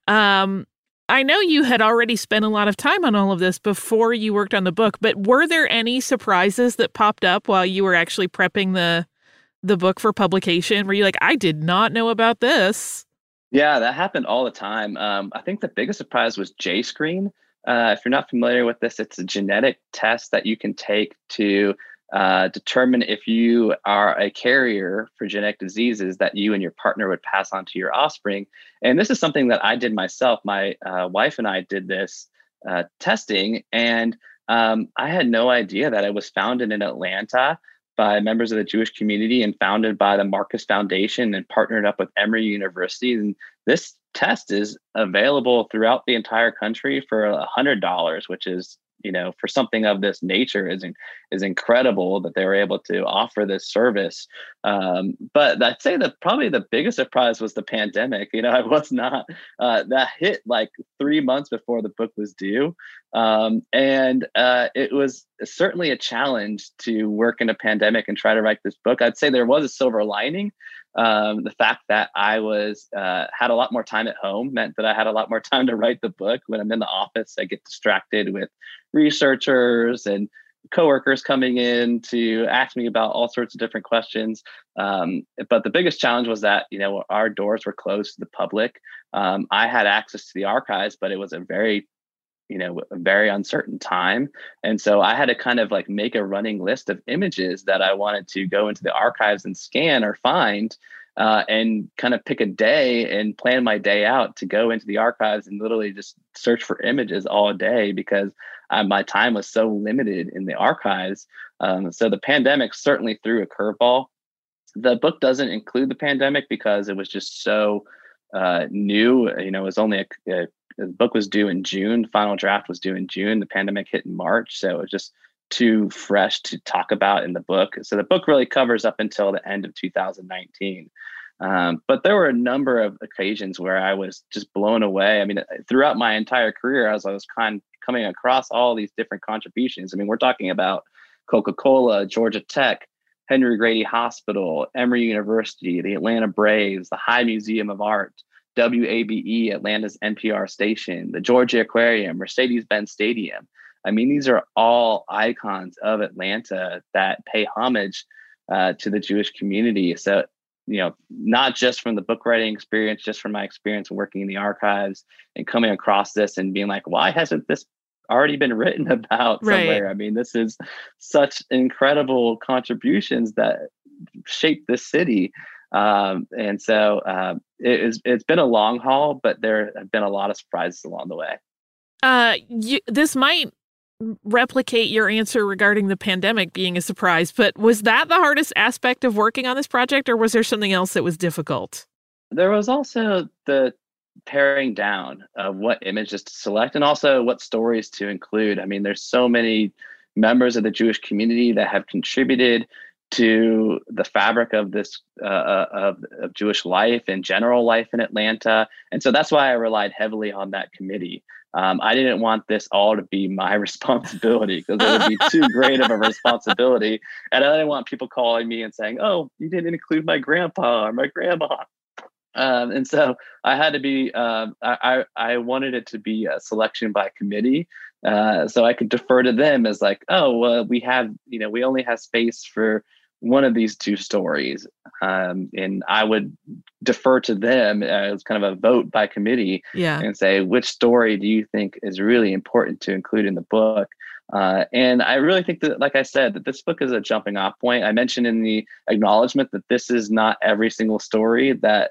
I know you had already spent a lot of time on all of this before you worked on the book, but were there any surprises that popped up while you were actually prepping the book for publication? Were you like, I did not know about this? Yeah, that happened all the time. I think the biggest surprise was JScreen. If you're not familiar with this, it's a genetic test that you can take to determine if you are a carrier for genetic diseases that you and your partner would pass on to your offspring. And this is something that I did myself. My wife and I did this testing, and I had no idea that it was founded in Atlanta by members of the Jewish community and founded by the Marcus Foundation and partnered up with Emory University. And this test is available throughout the entire country for $100, which is, for something of this nature is incredible that they were able to offer this service. But I'd say that probably the biggest surprise was the pandemic. I was not, that hit like 3 months before the book was due. And it was certainly a challenge to work in a pandemic and try to write this book. I'd say there was a silver lining. The fact that I was had a lot more time at home meant that I had a lot more time to write the book. When I'm in the office, I get distracted with researchers and coworkers coming in to ask me about all sorts of different questions. But the biggest challenge was that, our doors were closed to the public. I had access to the archives, but it was a very uncertain time. And so I had to kind of like make a running list of images that I wanted to go into the archives and scan or find, and kind of pick a day and plan my day out to go into the archives and literally just search for images all day because my time was so limited in the archives. So the pandemic certainly threw a curveball. The book doesn't include the pandemic because it was just so new. It was only the book was due in June. The final draft was due in June. The pandemic hit in March. So it was just too fresh to talk about in the book. So the book really covers up until the end of 2019. But there were a number of occasions where I was just blown away. I mean, throughout my entire career, as I was coming across all these different contributions. I mean, we're talking about Coca-Cola, Georgia Tech, Henry Grady Hospital, Emory University, the Atlanta Braves, the High Museum of Art, WABE, Atlanta's NPR station, the Georgia Aquarium, Mercedes-Benz Stadium. I mean, these are all icons of Atlanta that pay homage to the Jewish community. So, not just from the book writing experience, just from my experience working in the archives and coming across this and being like, why hasn't this already been written about somewhere? Right. I mean, this is such incredible contributions that shaped this city. And so it's been a long haul, but there have been a lot of surprises along the way. This might replicate your answer regarding the pandemic being a surprise, but was that the hardest aspect of working on this project, or was there something else that was difficult? There was also the paring down of what images to select and also what stories to include. I mean, there's so many members of the Jewish community that have contributed to the fabric of this of Jewish life and general life in Atlanta. And so that's why I relied heavily on that committee. I didn't want this all to be my responsibility because it would be too great of a responsibility. And I didn't want people calling me and saying, oh, you didn't include my grandpa or my grandma. And so I had to be, I wanted it to be a selection by committee. So I could defer to them as like, oh, we only have space for one of these two stories. And I would defer to them as kind of a vote by committee and say, which story do you think is really important to include in the book? And I really think that, like I said, that this book is a jumping off point. I mentioned in the acknowledgement that this is not every single story that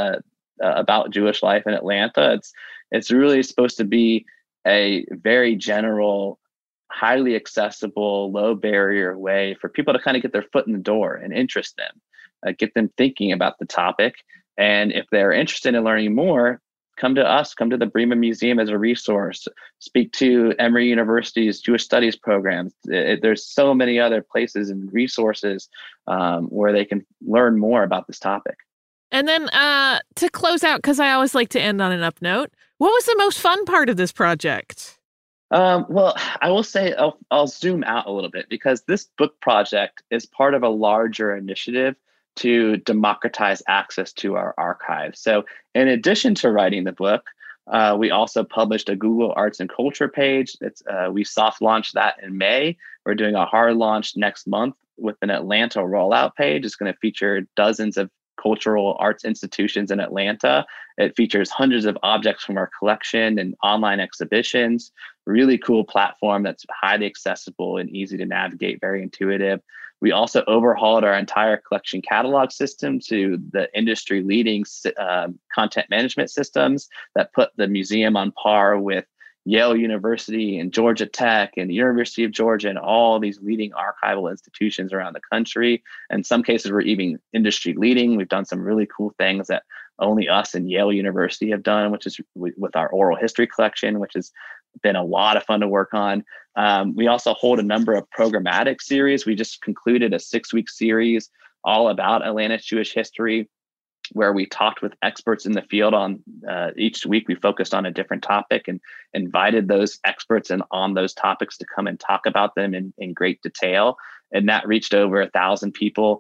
about Jewish life in Atlanta. It's really supposed to be a very general, highly accessible, low barrier way for people to kind of get their foot in the door and interest them, get them thinking about the topic. And if they're interested in learning more, come to us, come to the Bremen Museum as a resource, speak to Emory University's Jewish Studies programs. There's so many other places and resources where they can learn more about this topic. And then to close out, because I always like to end on an up note, what was the most fun part of this project? Well, I will say I'll zoom out a little bit because this book project is part of a larger initiative to democratize access to our archives. So in addition to writing the book, we also published a Google Arts and Culture page. We soft launched that in May. We're doing a hard launch next month with an Atlanta rollout page. It's going to feature dozens of cultural arts institutions in Atlanta. It features hundreds of objects from our collection and online exhibitions. Really cool platform that's highly accessible and easy to navigate, very intuitive. We also overhauled our entire collection catalog system to the industry leading content management systems that put the museum on par with Yale University and Georgia Tech and the University of Georgia and all these leading archival institutions around the country. In some cases, we're even industry leading. We've done some really cool things that only us and Yale University have done, which is with our oral history collection, which has been a lot of fun to work on. We also hold a number of programmatic series. We just concluded a 6-week series all about Atlanta's Jewish history, where we talked with experts in the field on each week. We focused on a different topic and invited those experts on those topics to come and talk about them in great detail. And that reached over 1,000 people.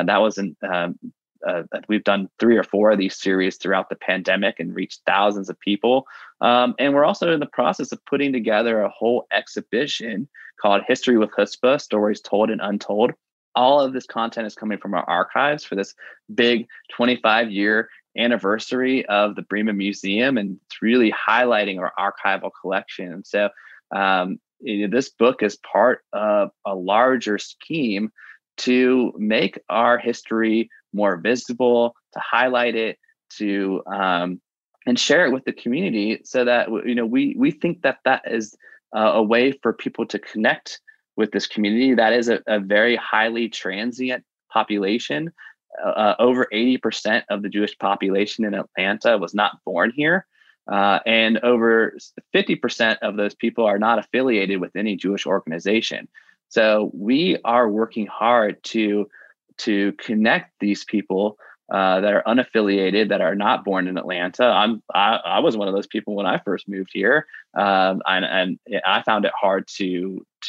We've done 3 or 4 of these series throughout the pandemic and reached thousands of people. And we're also in the process of putting together a whole exhibition called History with Chutzpah, Stories Told and Untold. All of this content is coming from our archives for this big 25-year anniversary of the Bremen Museum, and it's really highlighting our archival collection. So this book is part of a larger scheme to make our history more visible, to highlight it, to and share it with the community, so that we think that is a way for people to connect with this community. That is a very highly transient population. Over 80% of the Jewish population in Atlanta was not born here. And over 50% of those people are not affiliated with any Jewish organization. So we are working hard to connect these people that are unaffiliated, that are not born in Atlanta. I was one of those people when I first moved here, and I found it hard to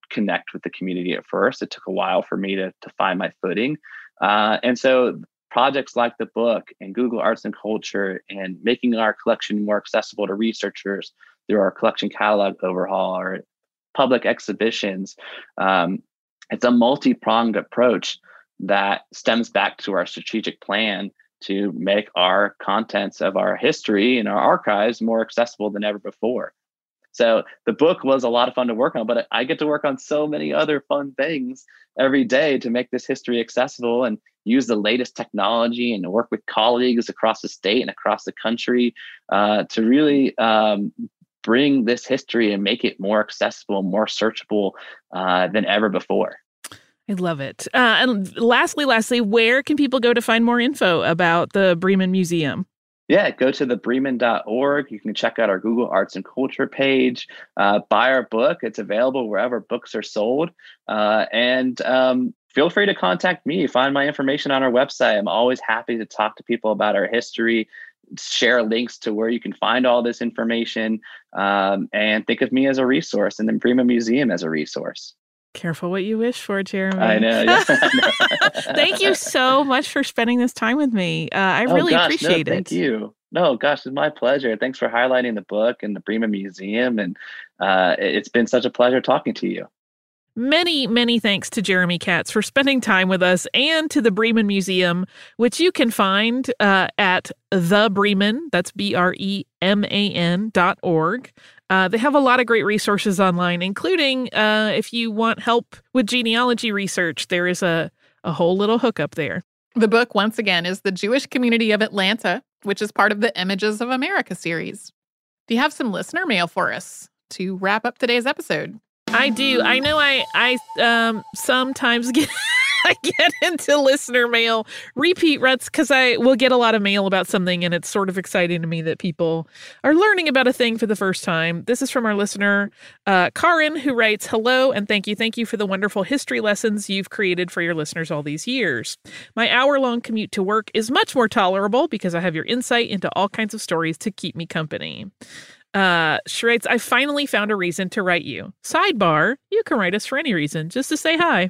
connect with the community at first. It took a while for me to find my footing. And so projects like the book and Google Arts and Culture and making our collection more accessible to researchers through our collection catalog overhaul or public exhibitions, it's a multi-pronged approach that stems back to our strategic plan to make our contents of our history and our archives more accessible than ever before. So the book was a lot of fun to work on, but I get to work on so many other fun things every day to make this history accessible and use the latest technology and work with colleagues across the state and across the country to really bring this history and make it more accessible, more searchable than ever before. I love it. And lastly, where can people go to find more info about the Bremen Museum? Yeah, go to thebremen.org. You can check out our Google Arts and Culture page, buy our book. It's available wherever books are sold. And feel free to contact me. Find my information on our website. I'm always happy to talk to people about our history, share links to where you can find all this information, and think of me as a resource and the Bremen Museum as a resource. Careful what you wish for, Jeremy. I know. Yeah. Thank you so much for spending this time with me. I really appreciate it. Thank you. No, gosh, it's my pleasure. Thanks for highlighting the book and the Bremen Museum. And it's been such a pleasure talking to you. Many, many thanks to Jeremy Katz for spending time with us and to the Bremen Museum, which you can find at The Bremen, that's BREMAN.org. They have a lot of great resources online, including if you want help with genealogy research, there is a whole little hookup there. The book, once again, is The Jewish Community of Atlanta, which is part of the Images of America series. Do you have some listener mail for us to wrap up today's episode? I do. I know I sometimes get into listener mail repeat ruts because I will get a lot of mail about something, and it's sort of exciting to me that people are learning about a thing for the first time. This is from our listener, Karin, who writes, "Hello, and thank you. Thank you for the wonderful history lessons you've created for your listeners all these years. My hour-long commute to work is much more tolerable because I have your insight into all kinds of stories to keep me company." She writes, "I finally found a reason to write you. Sidebar, you can write us for any reason, just to say hi.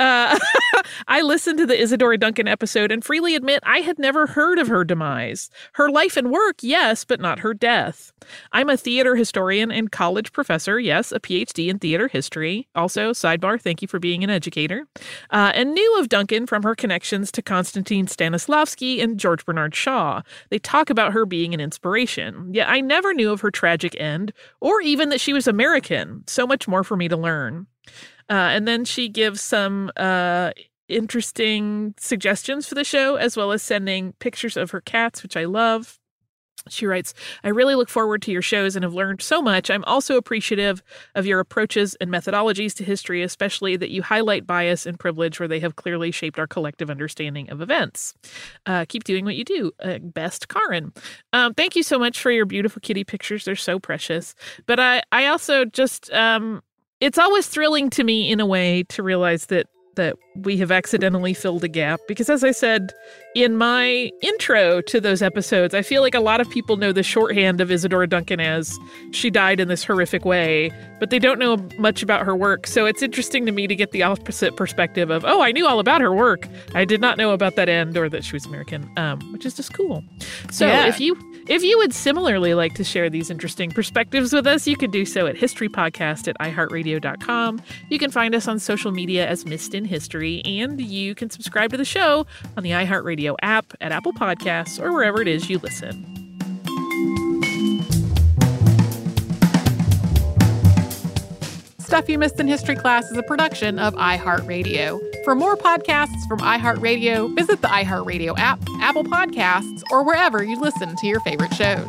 I listened to the Isadora Duncan episode and freely admit I had never heard of her demise. Her life and work, yes, but not her death. I'm a theater historian and college professor, yes, a PhD in theater history. Also, sidebar, thank you for being an educator. And knew of Duncan from her connections to Konstantin Stanislavski and George Bernard Shaw. They talk about her being an inspiration. Yet I never knew of her tragic end, or even that she was American. So much more for me to learn." And then she gives some interesting suggestions for the show, as well as sending pictures of her cats, which I love. She writes, "I really look forward to your shows and have learned so much. I'm also appreciative of your approaches and methodologies to history, especially that you highlight bias and privilege where they have clearly shaped our collective understanding of events. Keep doing what you do. Best, Karin." Thank you so much for your beautiful kitty pictures. They're so precious. But I also just, it's always thrilling to me in a way to realize that we have accidentally filled a gap. Because as I said in my intro to those episodes, I feel like a lot of people know the shorthand of Isadora Duncan as she died in this horrific way, but they don't know much about her work. So it's interesting to me to get the opposite perspective of, oh, I knew all about her work. I did not know about that end or that she was American, which is just cool. So yeah. If you would similarly like to share these interesting perspectives with us, you can do so at historypodcast@iheartradio.com. You can find us on social media as Missed in History, and you can subscribe to the show on the iHeartRadio app, at Apple Podcasts, or wherever it is you listen. Stuff You Missed in History Class is a production of iHeartRadio. For more podcasts from iHeartRadio, visit the iHeartRadio app, Apple Podcasts, or wherever you listen to your favorite shows.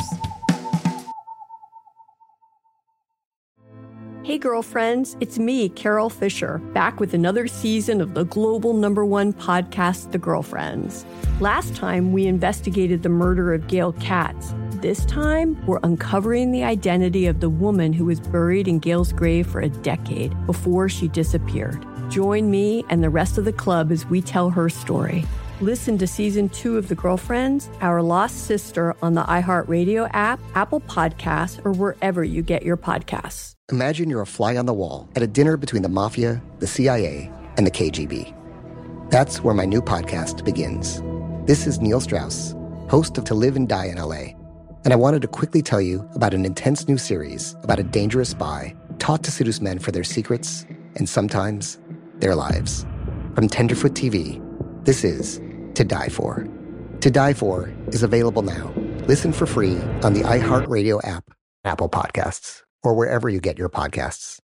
Hey girlfriends, it's me, Carol Fisher, back with another season of the global #1 podcast, The Girlfriends. Last time, we investigated the murder of Gail Katz. This time, we're uncovering the identity of the woman who was buried in Gail's grave for a decade before she disappeared. Join me and the rest of the club as we tell her story. Listen to Season 2 of The Girlfriends, Our Lost Sister on the iHeartRadio app, Apple Podcasts, or wherever you get your podcasts. Imagine you're a fly on the wall at a dinner between the mafia, the CIA, and the KGB. That's where my new podcast begins. This is Neil Strauss, host of To Live and Die in LA, and I wanted to quickly tell you about an intense new series about a dangerous spy taught to seduce men for their secrets and sometimes their lives. From Tenderfoot TV, this is To Die For. To Die For is available now. Listen for free on the iHeartRadio app, Apple Podcasts, or wherever you get your podcasts.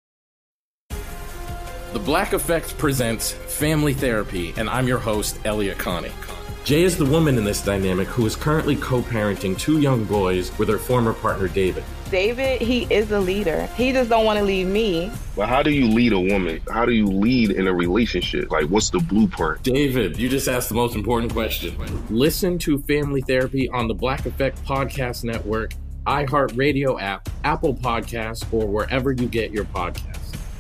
The Black Effect presents Family Therapy, and I'm your host, Elliot Connie. Jay is the woman in this dynamic who is currently co-parenting 2 young boys with her former partner, David. David, he is a leader. He just don't want to leave me. But how do you lead a woman? How do you lead in a relationship? Like, what's the blueprint? David, you just asked the most important question. Listen to Family Therapy on the Black Effect Podcast Network, iHeartRadio app, Apple Podcasts, or wherever you get your podcasts.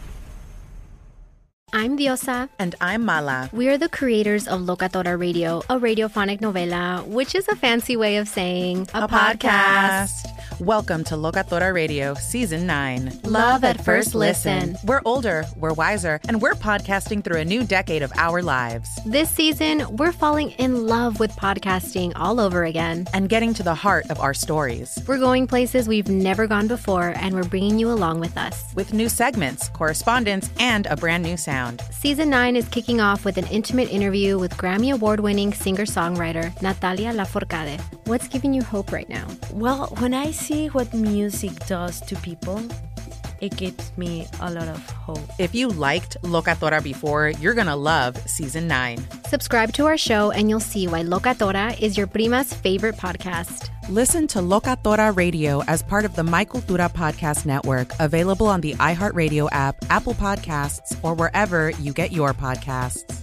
I'm Diosa. And I'm Mala. We are the creators of Locatora Radio, a radiophonic novela, which is a fancy way of saying a podcast. Welcome to Locatora Radio, Season 9. Love at first listen. We're older, we're wiser, and we're podcasting through a new decade of our lives. This season, we're falling in love with podcasting all over again. And getting to the heart of our stories. We're going places we've never gone before, and we're bringing you along with us. With new segments, correspondence, and a brand new sound. Season 9 is kicking off with an intimate interview with Grammy Award-winning singer-songwriter Natalia Lafourcade. What's giving you hope right now? Well, when I see what music does to people, it gives me a lot of hope. If you liked Locatora before, you're going to love Season 9. Subscribe to our show and you'll see why Locatora is your prima's favorite podcast. Listen to Locatora Radio as part of the My Cultura Podcast Network, available on the iHeartRadio app, Apple Podcasts, or wherever you get your podcasts.